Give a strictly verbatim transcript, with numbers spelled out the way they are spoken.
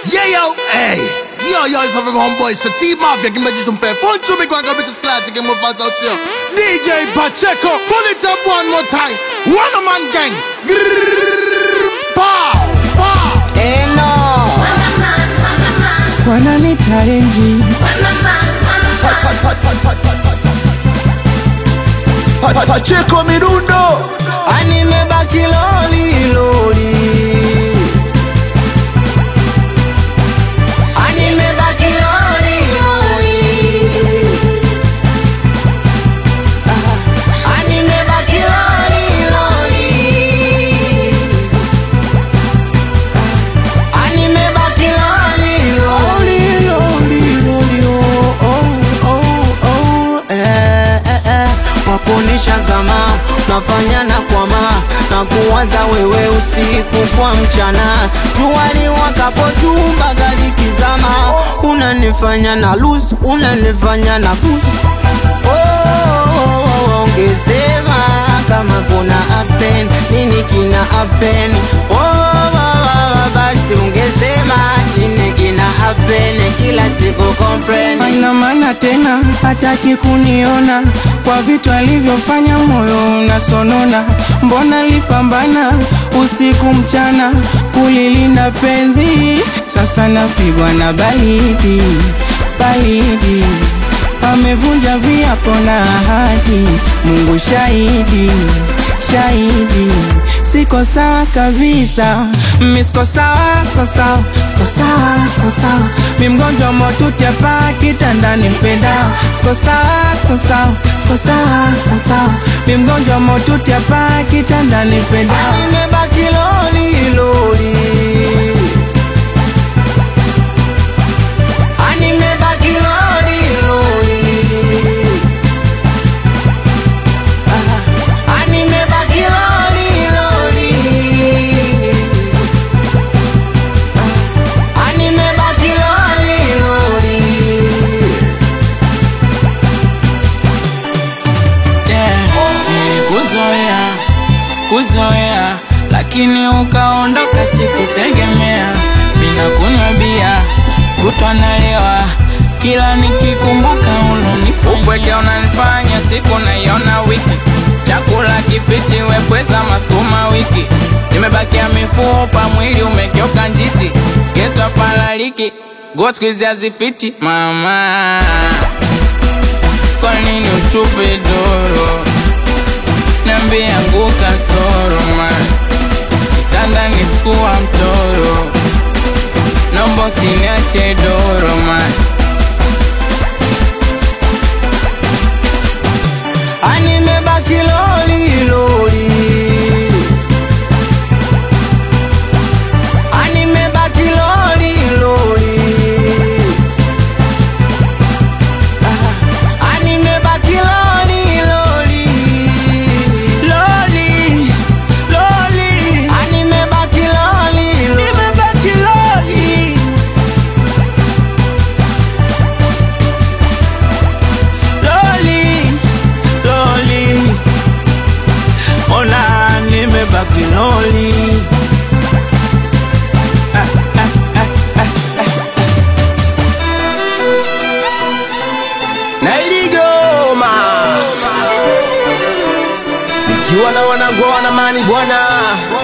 Yeah, yo, hey. Yo, yo, it's from homeboy. So team mafia, give me just some pay. Punch me, go and grab it to classic and move fast out here. D J Pacheco, pull it up one more time. One man gang. Grrrr, pow, pow. Hello. Wanani challenge. Pacheco Mirundo. Animebaki loli loli. Animebaki loli loli. Animebaki loli loli. Animebaki loli loli loli loli. Oh oh oh oh. Eh eh eh. Wakunisha zama, nafanya na kwama, na kuwaza wewe usiku kwa mchana. Jua liwakapo chumba gari kizama, unanifanya na lose, unanifanya na push. Oh, ungesema kama kuna happen, nini kina happen. Oh, basi ungesema nini kina happen, kila siku comprehend. Haina maana tena, hataki kuniona kwa vitu alivyofanya, moyo unasonona. Mbona lipambana usiku mchana kulilinda penzi, sasa napigwa na baridi, baridi. Amevunja viapo na ahadi, Mungu shahidi, shahidi. Siko sawa kabisa, mi siko sawa, siko sawa, siko sawa, siko sawa. Mi mgonjwa motuti hapa kitandani mpenda. Siko sawa, siko sawa, siko sawa, siko sawa. Mi mgonjwa motuti hapa kitandani mpenda. Animebaki loli loli. Animebaki loli loli. Ah, animebaki loli loli. Ah, animebaki loli loli. Yeah, nilikuzoea, kuzoea, lakini ukaondoka sikutegemea. Mina kunywa bia, kutwa nalewa, kila nikikumbuka unanifanya. Upweke unanifanya siku naiona wiki. Chakula kipiti wepweza maskuma wiki. Nimebakia mifupa mwili umekioka njiti. Getwa palaliki, go squeeze hazifiti. Mama, kwa nini utupe doro? Niambie anguka soro man, kitanda nisikuwa mtoro. Nombo usiniache doro man. Animebaki loli loli. Animebaki loli loli. Ah, animebaki loli loli. Loli loli. Animebaki loli loli. Animebaki loli. Loli loli. Ona nimebaki loli. Ah, ah, ah, ah, ah. Nailigoma nikiwa na wanangoa na mani bwana.